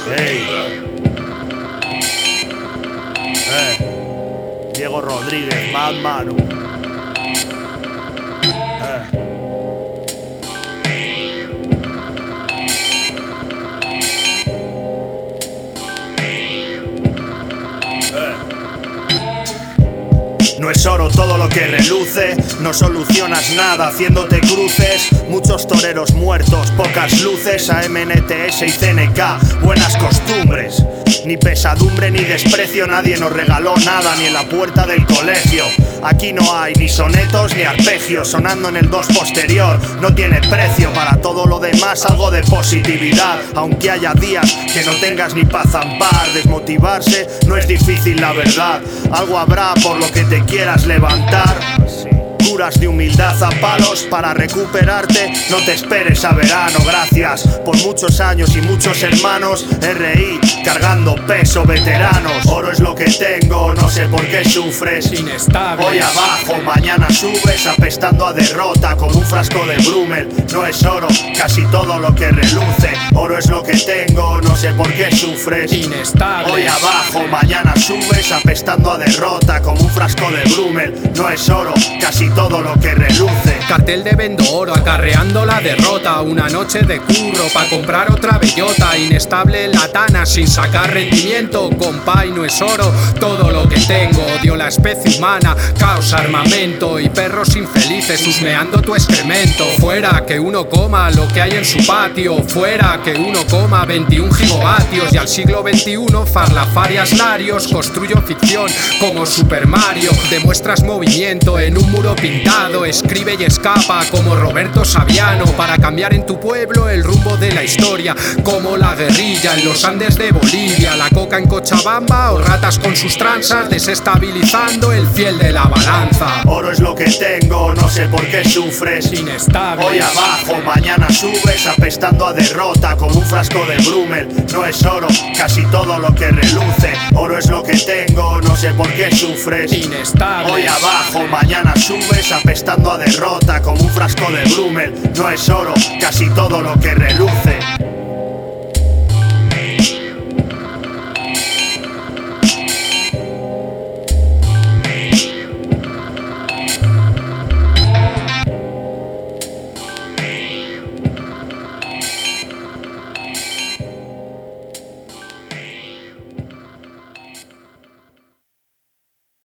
Hey. Diego Rodríguez, Mad Manu. No es oro todo lo que reluce, no solucionas nada haciéndote cruces. Muchos toreros muertos, pocas luces, AMNTS y CNK, buenas costumbres. Ni pesadumbre ni desprecio, nadie nos regaló nada, ni en la puerta del colegio. Aquí no hay ni sonetos ni arpegios, sonando en el 2 posterior. No tiene precio, para todo lo demás algo de positividad. Aunque haya días que no tengas ni paz ampar, desmotivarse no es difícil la verdad. Algo habrá por lo que te quieras levantar. Curas de humildad a palos para recuperarte, no te esperes a verano. Gracias por muchos años y muchos hermanos, RI cargando peso, veteranos. Oro es lo que tengo, no sé por qué sufres. Inestable. Hoy abajo, mañana subes, apestando a derrota como un frasco de Brummel. No es oro, casi todo lo que reluce. Oro es lo que tengo, no sé por qué sufres. Inestable. Hoy abajo, mañana subes, apestando a derrota como un frasco de Brummel. No es oro, casi todo lo que reluce. Cartel de vendo oro, acarreando la derrota. Una noche de curro pa' comprar otra bellota. Inestable en la tana sin sacar rendimiento. Compay, no es oro todo lo que tengo. Odio la especie humana, caos, armamento y perros infelices husmeando tu excremento. Fuera que uno coma lo que hay en su patio. Fuera que uno coma 21 gigavatios. Y al siglo XXI farlafarias narios. Construyo ficción como Super Mario. Demuestras movimiento en un muro pintado, escribe y escapa como Roberto Saviano para cambiar en tu pueblo el rumbo de la historia, como la guerrilla en los Andes de Bolivia, la coca en Cochabamba o ratas con sus tranzas desestabilizando el fiel de la balanza. Oro es lo que tengo, no sé por qué sufres. Inestable. Hoy abajo, mañana subes, apestando a derrota como un frasco de Brummel. No es oro, casi todo lo que reluce. Oro es lo que tengo, no sé por qué sufres. Inestable. Hoy abajo, mañana subes, apestando a derrota como un frasco de Brummel. No es oro, casi todo lo que reluce.